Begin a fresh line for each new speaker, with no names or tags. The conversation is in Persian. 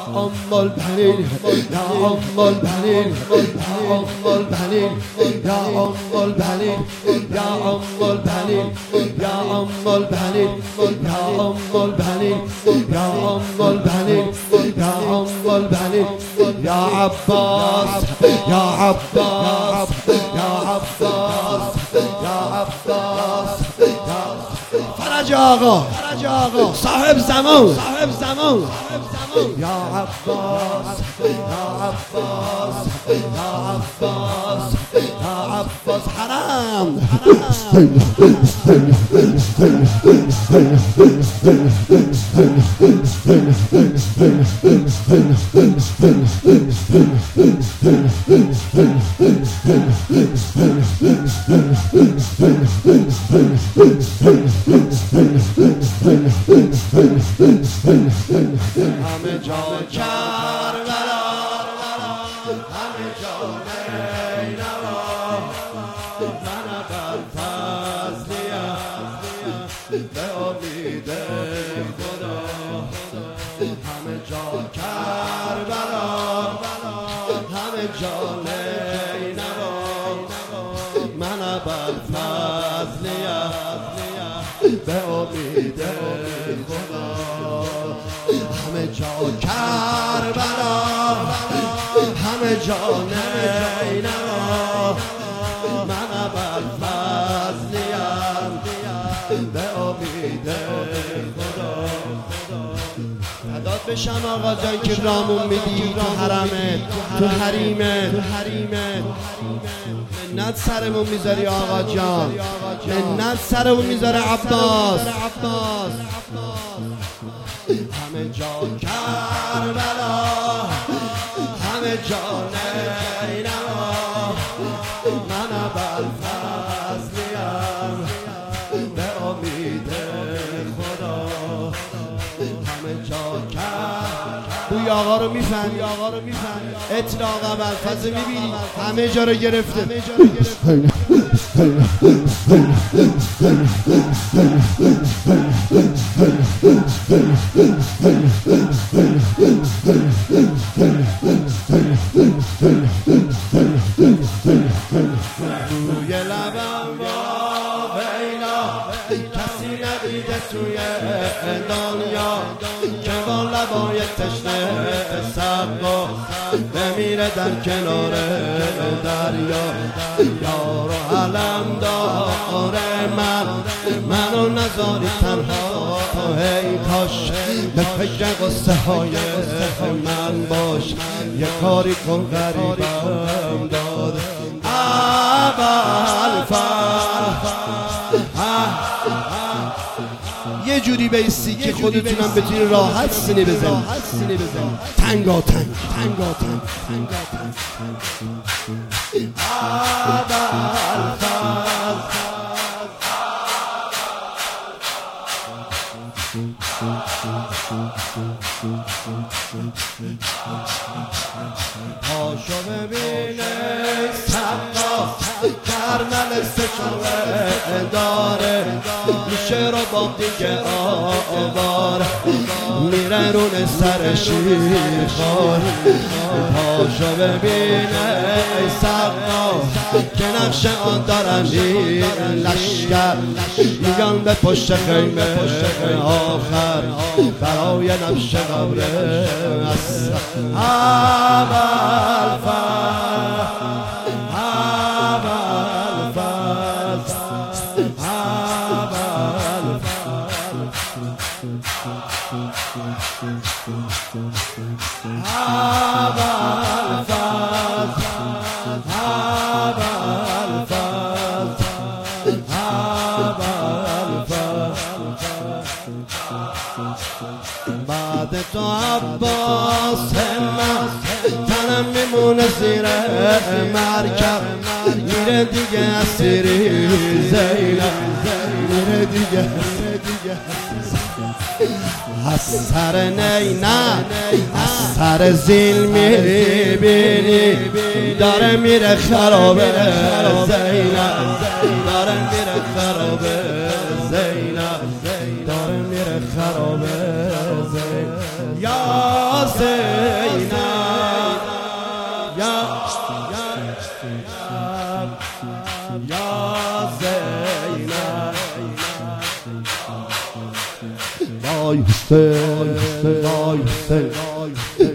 ام البنین یا ام البنین یا ام البنین یا ام البنین یا ام البنین یا ام البنین یا ام البنین یا ام البنین یا ام البنین یا عباس یا عباس یا عباس یا عباس فرج آقا صاحب زمان یا عباس یا عباس یا عباس یا عباس حرام همه جا کربلا همه جا نینوا من بر فضلیم به امید خدا همه جا کربلا همه جا نینوا من بر فضلیم به امید خدا همه جا کربلا همه جا نینوا من بر فضلیم به امید خدا فدات بشم آقا جان که رامون میدی تو حرمه تو حریمه منت سرمون میذاری آقا جان منت سرمون میذاره عباس همه جا کربلا همه جا نینوا من بر فضلیم به امید خدا همه جا بوی آقا رو میفهمی اطلاق ابوالفضل میبینی همه جا رو گرفته روی لبم ویلا کسی ندیده توی دنیا که با لبای تشنه سبا بمیره در کنار دریا یار و علم داره منو نذاری تنها ای کاش به فکر قصه های من باش یه کاری کن غریبم داد یه جوری بیستی که خودتونم بتونی راحت سینه بزنی تنگا تنگ پاشو ببینه سقا کرمل سچوه داره میشه رو با دیگه آوار میره رون سر شیرخوار پاشو ببینه سقا که نقش آن دارن لشکر میگن به پشت خیمه آخر برای نقش قبر بعد تو عباس من تنم میمونه زیر مرکب میره دیگه اسیری زینب میره دیگه از سر نینه از سر زیل میبینی داره میره خرابه زینب داره میره خرابه زینب داره میره خرابه زینب یا زینب یا زینب وای حسین وای حسین